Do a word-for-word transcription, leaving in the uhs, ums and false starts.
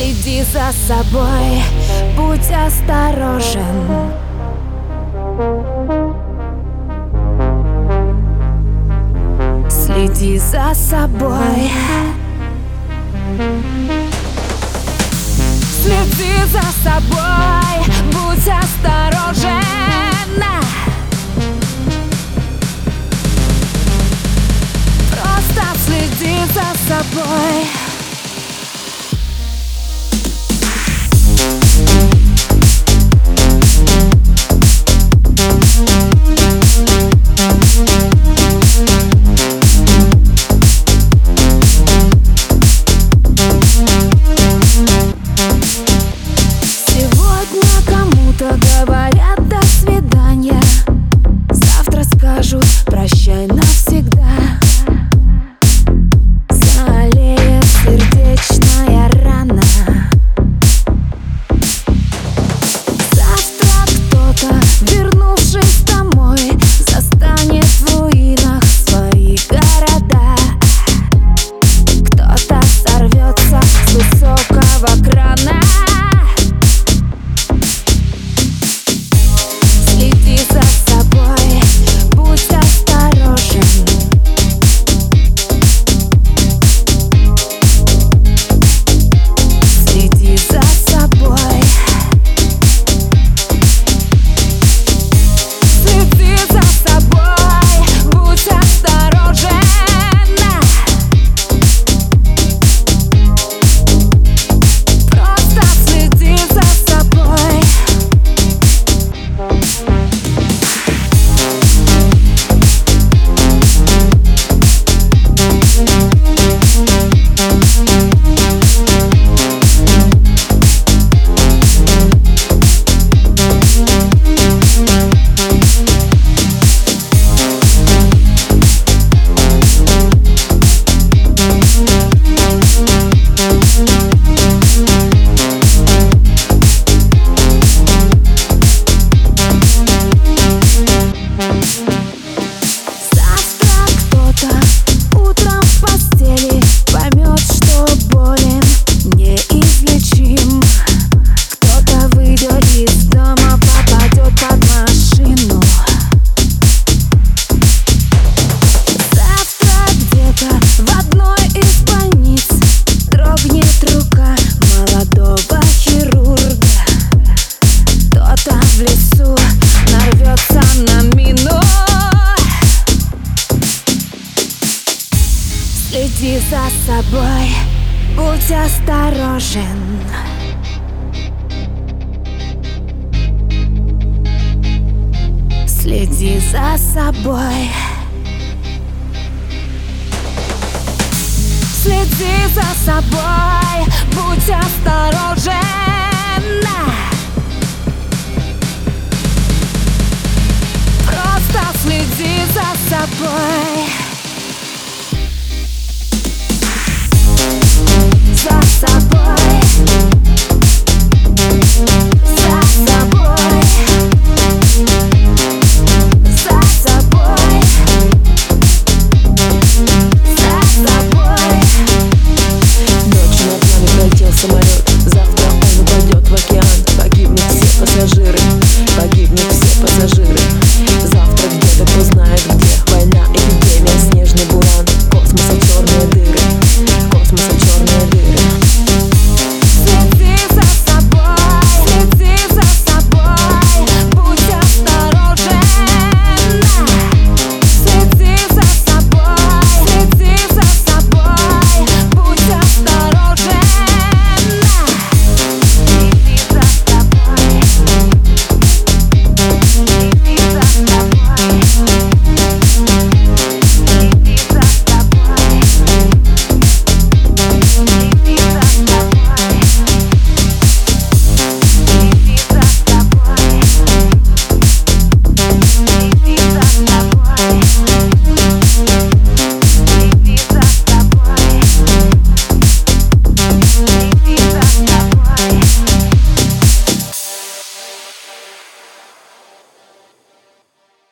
Следи за собой, будь осторожен. Следи за собой. Следи за собой, будь осторожен. Просто следи за собой. Говорят до свидания, завтра скажут прощай навсегда. Залеет сердечная рана. Завтра кто-то, вернувшись домой, застанет в руинах свои города. Кто-то сорвется с высокого крана. Следи за собой, будь осторожен. Следи за собой. Следи за собой, будь осторожен. Просто следи за собой. Следи за собой, будь осторожен. Следи за собой. Следи за собой, будь осторожен. Просто следи за собой.